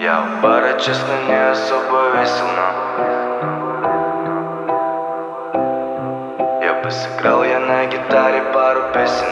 Я у бара, честно, не особо весел, но я бы сыграл на гитаре пару песен,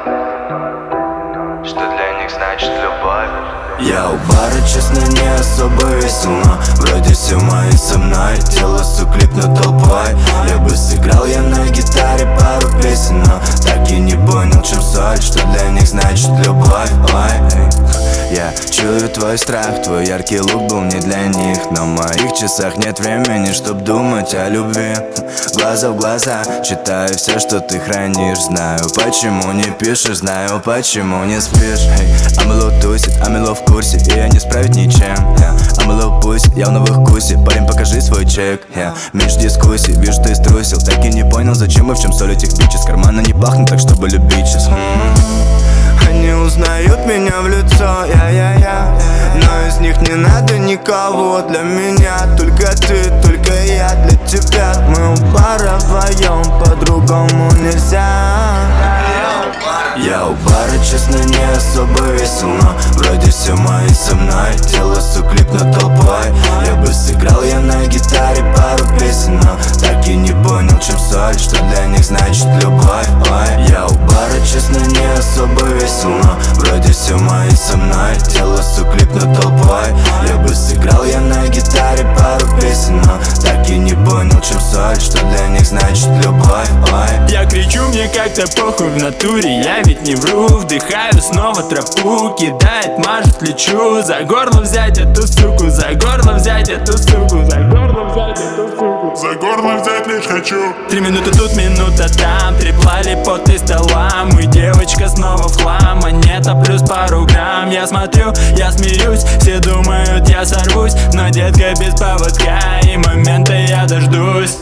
но что для них значит любовь? Я у бара, честно, не особо весел, но вроде все мои со мной. Тело суклипнут толпой. Я бы сыграл на гитаре пару песен, но так и не понял, чем соль, что для них значит любовь. Ой, я чую твой страх, твой яркий лук был не для них. Но в моих часах нет времени, чтоб думать о любви. Глаза в глаза, читаю все, что ты хранишь. Знаю, почему не пишешь, знаю, почему не спишь. Амело тусит, Амело в курсе, и я не справить ничем. Амело пусть, я в новых вкусе. Парень, покажи свой чек. Меньше дискуссий, вижу, ты струсил. Так и не понял, зачем и в чем соль этих бичей. С кармана не пахнет, так чтобы любить сейчас. Они узнают меня в лицо, но из них не надо никого для меня. Только ты, только я для тебя. Мы у бара вдвоем, по-другому нельзя. Я у бара, честно, не особо весел, но вроде все мои со мной. Тело суклипнут толпой. Я бы сыграл на гитаре пару песен, но так и не понял, чем соль, что для них значит любовь. Ой, я у бара, честно, не особо весел, но вроде все мои со мной. Тело суклипнут толпой. Я бы сыграл на гитаре пару песен, но так и не понял, чем соль, что для них значит любовь. Ой, я кричу, мне как-то похуй в натуре, я ведь не вру. Вдыхаю снова тропу, кидает, мажет, лечу. За горло взять эту суку, за горло взять эту суку, за горло взять эту суку, за горло взять лишь хочу. 3 минуты тут, минута там, треплали пот и стола. Мы девочка снова в хлам, монета плюс пару грамм. Я смотрю, я смеюсь, все думают, я сорвусь. Но детка без поводка, и момента я дождусь.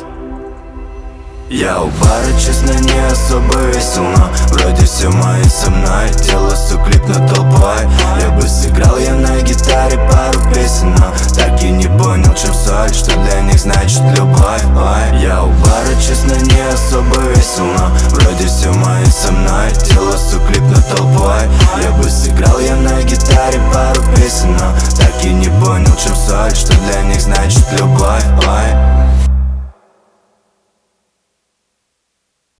Я у бара, честно, не особо весел, но вроде все мои со мной. Тело суклипнут толпой. Я бы сыграл на гитаре пару песен, но так и не понял, чем соль, что для них значит любовь. Ой, я у бара, честно, не особо весел, но вроде все мои со мной. Тело суклипнут толпой. Я бы сыграл